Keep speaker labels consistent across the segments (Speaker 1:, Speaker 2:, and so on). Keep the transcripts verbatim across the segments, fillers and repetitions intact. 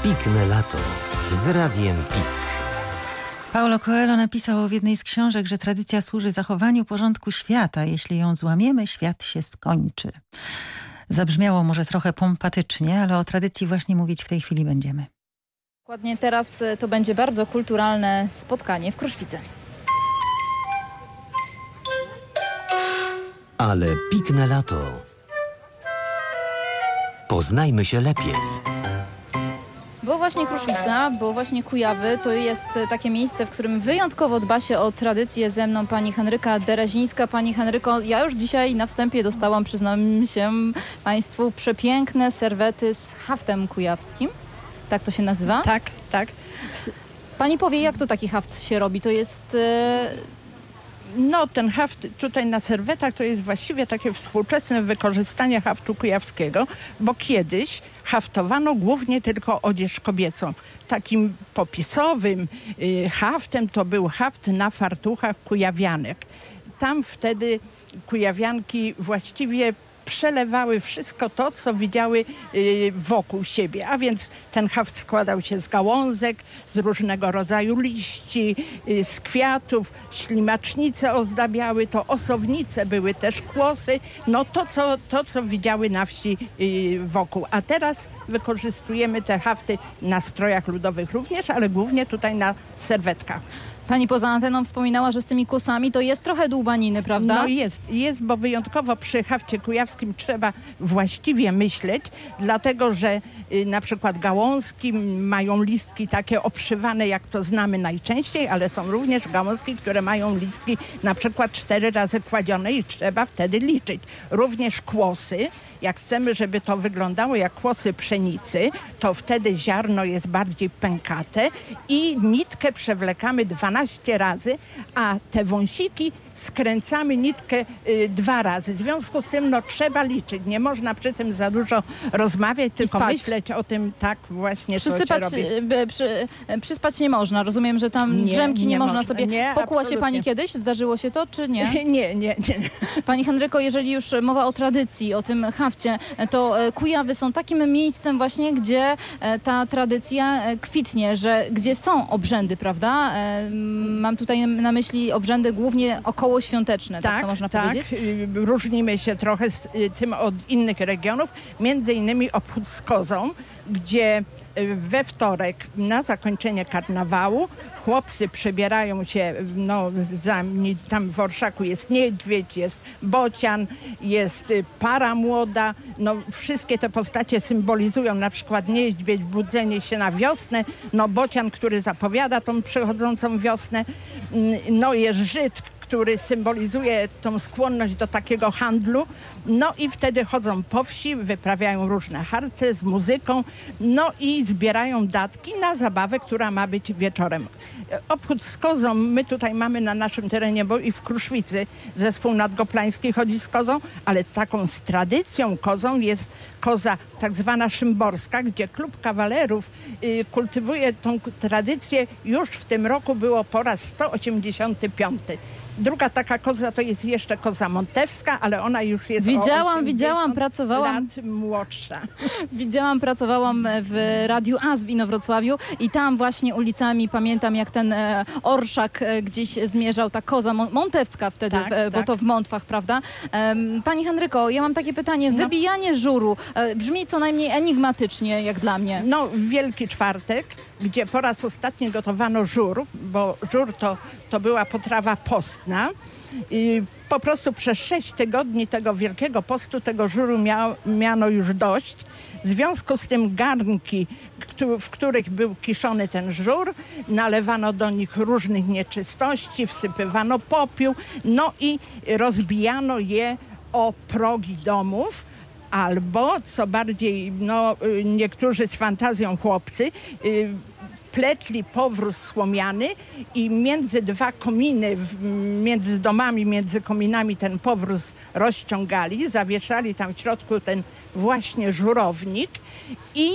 Speaker 1: Pikne lato z Radiem Pik.
Speaker 2: Paulo Coelho napisał w jednej z książek, że tradycja służy zachowaniu porządku świata. Jeśli ją złamiemy, świat się skończy. Zabrzmiało może trochę pompatycznie, ale o tradycji właśnie mówić w tej chwili będziemy.
Speaker 3: Dokładnie teraz to będzie bardzo kulturalne spotkanie w Kruszwicy.
Speaker 1: Ale pikne lato. Poznajmy się lepiej.
Speaker 3: Bo właśnie Kruszwica, bo właśnie Kujawy to jest takie miejsce, w którym wyjątkowo dba się o tradycję. Ze mną pani Henryka Derezińska. Pani Henryko, ja już dzisiaj na wstępie dostałam, przyznam się państwu, przepiękne serwety z haftem kujawskim. Tak to się nazywa?
Speaker 4: Tak, tak.
Speaker 3: Pani powie, jak to taki haft się robi? To jest... E...
Speaker 4: No, ten haft tutaj na serwetach to jest właściwie takie współczesne wykorzystanie haftu kujawskiego, bo kiedyś haftowano głównie tylko odzież kobiecą. Takim popisowym y, haftem to był haft na fartuchach kujawianek. Tam wtedy kujawianki właściwie przelewały wszystko to, co widziały y, wokół siebie. A więc ten haft składał się z gałązek, z różnego rodzaju liści, y, z kwiatów, ślimacznice ozdabiały to, osownice były też, kłosy. No to, co, to, co widziały na wsi y, wokół. A teraz wykorzystujemy te hafty na strojach ludowych również, ale głównie tutaj na serwetkach.
Speaker 3: Pani poza anteną wspominała, że z tymi kłosami to jest trochę dłubaniny, prawda?
Speaker 4: No jest, jest, bo wyjątkowo przy hafcie kujawskim trzeba właściwie myśleć, dlatego że y, na przykład gałązki mają listki takie obszywane, jak to znamy najczęściej, ale są również gałązki, które mają listki na przykład cztery razy kładzione i trzeba wtedy liczyć. Również kłosy, jak chcemy, żeby to wyglądało jak kłosy pszenicy, to wtedy ziarno jest bardziej pękate i nitkę przewlekamy dwanaście razy, a te wąsiki skręcamy nitkę y, dwa razy. W związku z tym no, trzeba liczyć. Nie można przy tym za dużo rozmawiać, tylko myśleć o tym, tak właśnie, co się robi.
Speaker 3: y, przy, przyspać nie można. Rozumiem, że tam
Speaker 4: nie,
Speaker 3: drzemki nie, nie można,
Speaker 4: można
Speaker 3: sobie...
Speaker 4: Nie,
Speaker 3: Pokuła
Speaker 4: absolutnie.
Speaker 3: się pani kiedyś? Zdarzyło się to, czy nie?
Speaker 4: Nie, nie, nie.
Speaker 3: Pani Henryko, jeżeli już mowa o tradycji, o tym hafcie, to Kujawy są takim miejscem właśnie, gdzie ta tradycja kwitnie, że gdzie są obrzędy, prawda? Mam tutaj na myśli obrzędy głównie okołoświąteczne, tak, tak to można
Speaker 4: tak.
Speaker 3: powiedzieć?
Speaker 4: Różnimy się trochę z tym od innych regionów, między innymi obchód z kozą, gdzie we wtorek na zakończenie karnawału chłopcy przebierają się, no za, tam w orszaku jest niedźwiedź, jest bocian, jest para młoda, no wszystkie te postacie symbolizują na przykład niedźwiedź, budzenie się na wiosnę, no bocian, który zapowiada tą przychodzącą wiosnę, no jest Żyd, który symbolizuje tą skłonność do takiego handlu. No i wtedy chodzą po wsi, wyprawiają różne harce z muzyką, no i zbierają datki na zabawę, która ma być wieczorem. Obchód z kozą my tutaj mamy na naszym terenie, bo i w Kruszwicy zespół nadgoplański chodzi z kozą, ale taką z tradycją kozą jest koza tak zwana szymborska, gdzie klub kawalerów y, kultywuje tą tradycję. Już w tym roku było po raz sto osiemdziesiąty piąty. Druga taka koza to jest jeszcze koza montewska, ale ona już jest
Speaker 3: widziałam, widziałam, pracowałam
Speaker 4: lat młodsza.
Speaker 3: Widziałam, pracowałam w Radiu A z w Inowrocławiu i tam właśnie ulicami pamiętam, jak ten e, orszak e, gdzieś zmierzał, ta koza mon montewska wtedy,
Speaker 4: tak,
Speaker 3: w, e,
Speaker 4: tak.
Speaker 3: bo to w Montwach, prawda? E, Pani Henryko, ja mam takie pytanie.
Speaker 4: No.
Speaker 3: Wybijanie żuru e, brzmi co najmniej enigmatycznie, jak dla mnie.
Speaker 4: No, w Wielki Czwartek, gdzie po raz ostatni gotowano żur, bo żur to, to była potrawa postna. I po prostu przez sześć tygodni tego Wielkiego Postu tego żuru miał, miano już dość. W związku z tym garnki, w których był kiszony ten żur, nalewano do nich różnych nieczystości, wsypywano popiół, no i rozbijano je o progi domów. Albo, co bardziej, no, niektórzy z fantazją chłopcy, yy, pletli powróz słomiany i między dwa kominy, między domami, między kominami ten powróz rozciągali, zawieszali tam w środku ten właśnie żurownik i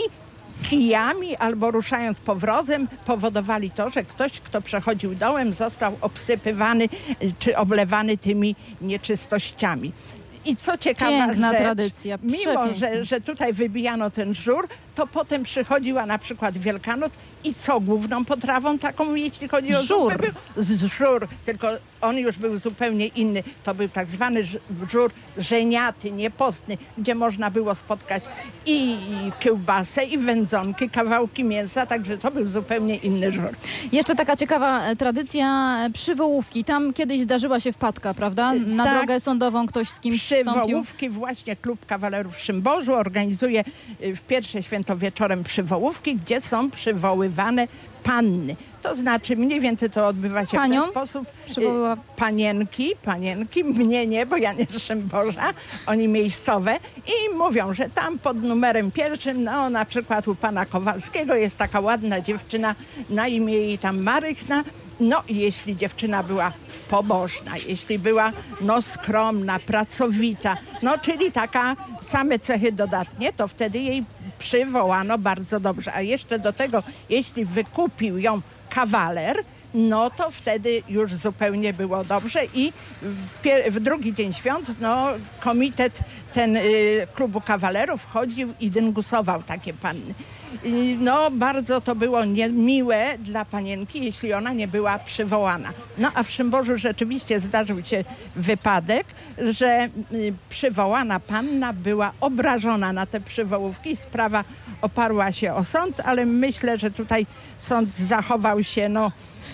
Speaker 4: kijami albo ruszając powrozem powodowali to, że ktoś, kto przechodził dołem, został obsypywany czy oblewany tymi nieczystościami. I co ciekawa
Speaker 3: Piękna
Speaker 4: rzecz,
Speaker 3: tradycja,
Speaker 4: mimo
Speaker 3: przepiękna.
Speaker 4: że, że tutaj wybijano ten żur, to potem przychodziła na przykład Wielkanoc i co główną potrawą taką, jeśli chodzi o
Speaker 3: Żur.
Speaker 4: zupę, był? Z żur, tylko on już był zupełnie inny. To był tak zwany ż- żur żeniaty, niepostny, gdzie można było spotkać i kiełbasę, i wędzonki, kawałki mięsa, także to był zupełnie inny żur.
Speaker 3: Jeszcze taka ciekawa e, tradycja e, przywołówki. Tam kiedyś zdarzyła się wpadka, prawda? Na
Speaker 4: Tak.
Speaker 3: drogę sądową ktoś z kimś wstąpił.
Speaker 4: Przywołówki właśnie Klub Kawalerów w Szymborzu organizuje y, w pierwsze święto wieczorem przywołówki, gdzie są przywoływane panny. To znaczy mniej więcej to odbywa się
Speaker 3: Panią
Speaker 4: w ten sposób.
Speaker 3: przywoływa-
Speaker 4: Y, Panienki, panienki, mnie nie, bo ja nie z Szymborza, oni miejscowe i mówią, że tam pod numerem pierwszym, no na przykład u pana Kowalskiego jest taka ładna dziewczyna, na imię jej tam Marychna. No i jeśli dziewczyna była pobożna, jeśli była no skromna, pracowita, no czyli taka same cechy dodatnie, to wtedy jej przywołano bardzo dobrze. A jeszcze do tego, jeśli wykupił ją kawaler, no to wtedy już zupełnie było dobrze i w, pier- w drugi dzień świąt no, komitet ten y, klubu kawalerów chodził i dyngusował takie panny. I, no bardzo to było niemiłe dla panienki, jeśli ona nie była przywołana. No a w Szymborzu rzeczywiście zdarzył się wypadek, że y, przywołana panna była obrażona na te przywołówki. Sprawa oparła się o sąd, ale myślę, że tutaj sąd zachował się no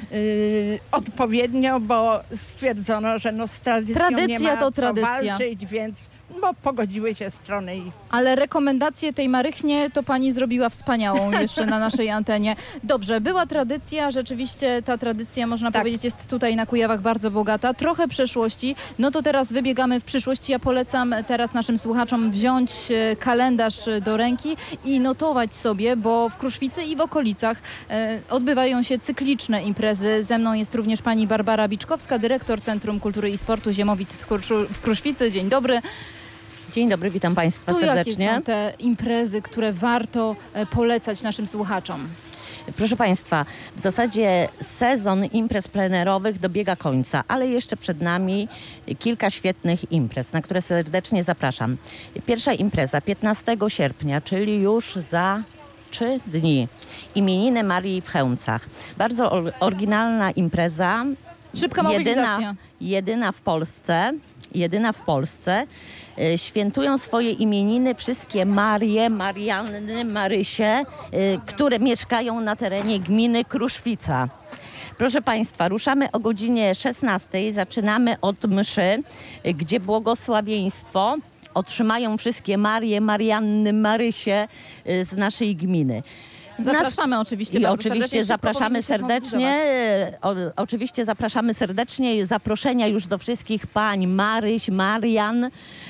Speaker 4: Yy, odpowiednio, bo stwierdzono, że no z tradycją
Speaker 3: Tradycja
Speaker 4: nie ma
Speaker 3: to
Speaker 4: co
Speaker 3: tradycja.
Speaker 4: walczyć, więc no, pogodziły się strony i
Speaker 3: Ale rekomendację tej Marychnie to pani zrobiła wspaniałą jeszcze na naszej antenie. Dobrze, była tradycja, rzeczywiście ta tradycja, można
Speaker 4: Tak.
Speaker 3: powiedzieć, jest tutaj na Kujawach bardzo bogata. Trochę przeszłości, no to teraz wybiegamy w przyszłość. Ja polecam teraz naszym słuchaczom wziąć e, kalendarz e, do ręki i notować sobie, bo w Kruszwicy i w okolicach e, odbywają się cykliczne imprezy. Ze mną jest również pani Barbara Biczkowska, dyrektor Centrum Kultury i Sportu Ziemowit w, Kruszu, w Kruszwicy. Dzień dobry.
Speaker 5: Dzień dobry, witam Państwa
Speaker 3: Tu jakie
Speaker 5: serdecznie.
Speaker 3: są te imprezy, które warto e, polecać naszym słuchaczom?
Speaker 5: Proszę Państwa, w zasadzie sezon imprez plenerowych dobiega końca, ale jeszcze przed nami kilka świetnych imprez, na które serdecznie zapraszam. Pierwsza impreza piętnastego sierpnia, czyli już za trzy dni. Imieniny Marii w Chełmcach. Bardzo or- oryginalna impreza.
Speaker 3: Szybka
Speaker 5: Jedyna,
Speaker 3: mobilizacja.
Speaker 5: jedyna w Polsce. Jedyna w Polsce. Y, Świętują swoje imieniny wszystkie Marie, Marianny, Marysie, y, które mieszkają na terenie gminy Kruszwica. Proszę Państwa, ruszamy o godzinie szesnastej. Zaczynamy od mszy, y, gdzie błogosławieństwo otrzymają wszystkie Marie, Marianny, Marysie y, z naszej gminy.
Speaker 3: Zapraszamy oczywiście
Speaker 5: I
Speaker 3: bardzo
Speaker 5: oczywiście
Speaker 3: serdecznie. Szybko
Speaker 5: zapraszamy
Speaker 3: powinny się
Speaker 5: serdecznie.
Speaker 3: zmobilizować.
Speaker 5: O, oczywiście zapraszamy serdecznie. Zaproszenia już do wszystkich pań Maryś, Marian y,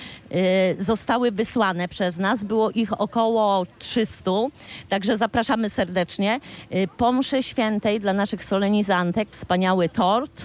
Speaker 5: zostały wysłane przez nas. Było ich około trzysta. Także zapraszamy serdecznie. Y, po mszy świętej dla naszych solenizantek wspaniały tort.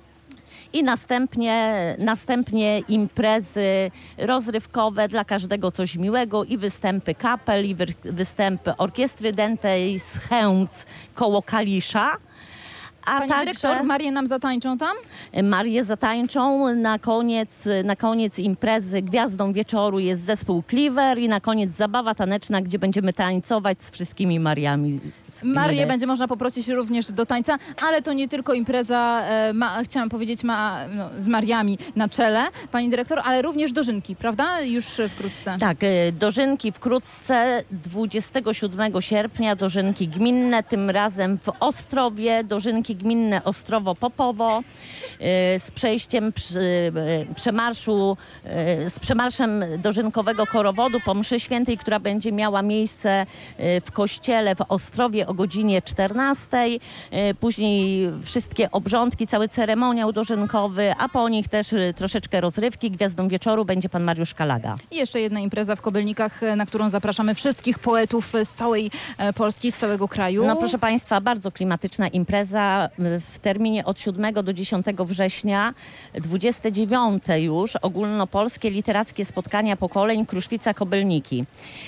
Speaker 5: I następnie, następnie imprezy rozrywkowe, dla każdego coś miłego i występy kapel, i wy, występy orkiestry dętej z Chełmc koło Kalisza. A
Speaker 3: Pani
Speaker 5: także
Speaker 3: dyrektor, Marię nam zatańczą tam?
Speaker 5: Marię zatańczą. Na koniec, na koniec imprezy gwiazdą wieczoru jest zespół Cleaver i na koniec zabawa taneczna, gdzie będziemy tańcować z wszystkimi Mariami. z
Speaker 3: Marię
Speaker 5: gminy.
Speaker 3: będzie można poprosić również do tańca, ale to nie tylko impreza, e, ma, chciałam powiedzieć, ma no, z Mariami na czele, pani dyrektor, ale również dożynki, prawda? Już wkrótce.
Speaker 5: Tak, y, dożynki wkrótce, dwudziestego siódmego sierpnia, dożynki gminne, tym razem w Ostrowie, dożynki gminne Ostrowo-Popowo, y, z przejściem przy, y, przemarszu, y, z przemarszem dożynkowego korowodu po mszy świętej, która będzie miała miejsce y, w kościele w Ostrowie o godzinie czternastej, y, później wszystkie obrządki, cały ceremoniał dożynkowy, a po nich też y, troszeczkę rozrywki. Gwiazdą wieczoru będzie pan Mariusz Kalaga.
Speaker 3: I jeszcze jedna impreza w Kobylnikach, e, na którą zapraszamy wszystkich poetów e, z całej e, Polski, z całego kraju.
Speaker 5: No proszę Państwa, bardzo klimatyczna impreza w terminie od siódmego do dziesiątego września, dwudzieste dziewiąte już ogólnopolskie literackie spotkania pokoleń Kruszwica-Kobylniki.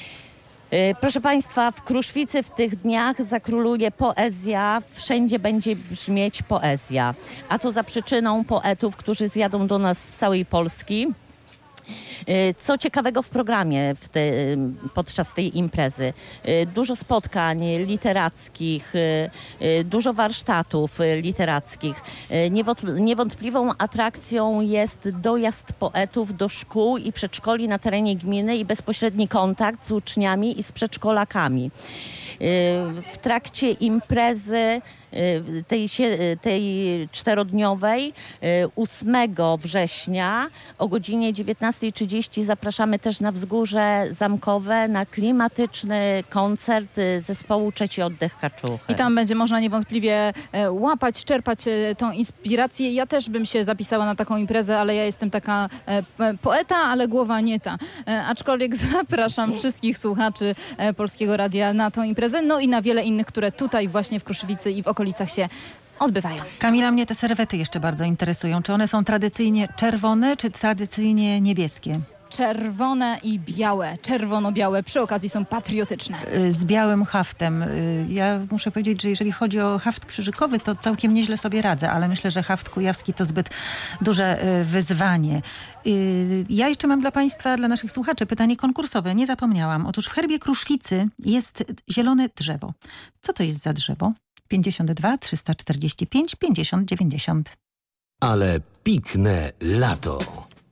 Speaker 5: Yy, Proszę Państwa, w Kruszwicy w tych dniach zakróluje poezja, wszędzie będzie brzmieć poezja, a to za przyczyną poetów, którzy zjadą do nas z całej Polski. Co ciekawego w programie w te, podczas tej imprezy? Dużo spotkań literackich, dużo warsztatów literackich. Niewątpliwą atrakcją jest dojazd poetów do szkół i przedszkoli na terenie gminy i bezpośredni kontakt z uczniami i z przedszkolakami. W trakcie imprezy tej, tej czterodniowej ósmego września o godzinie dziewiętnastej trzydzieści zapraszamy też na Wzgórze Zamkowe na klimatyczny koncert zespołu Trzeci Oddech Kaczuchy.
Speaker 3: I tam będzie można niewątpliwie łapać, czerpać tą inspirację. Ja też bym się zapisała na taką imprezę, ale ja jestem taka poeta, ale głowa nie ta. Aczkolwiek zapraszam wszystkich słuchaczy Polskiego Radia na tą imprezę, no i na wiele innych, które tutaj właśnie w Kruszywicy i w okolicach się odbywają.
Speaker 2: Kamila, mnie te serwety jeszcze bardzo interesują. Czy one są tradycyjnie czerwone, czy tradycyjnie niebieskie?
Speaker 3: Czerwone i białe, czerwono-białe, przy okazji są patriotyczne.
Speaker 2: Z białym haftem. Ja muszę powiedzieć, że jeżeli chodzi o haft krzyżykowy, to całkiem nieźle sobie radzę, ale myślę, że haft kujawski to zbyt duże wyzwanie. Ja jeszcze mam dla Państwa, dla naszych słuchaczy pytanie konkursowe. Nie zapomniałam. Otóż w herbie Kruszwicy jest zielone drzewo. Co to jest za drzewo? pięćdziesiąt dwa, trzysta czterdzieści pięć, pięćdziesiąt, dziewięćdziesiąt.
Speaker 1: Ale pikne lato.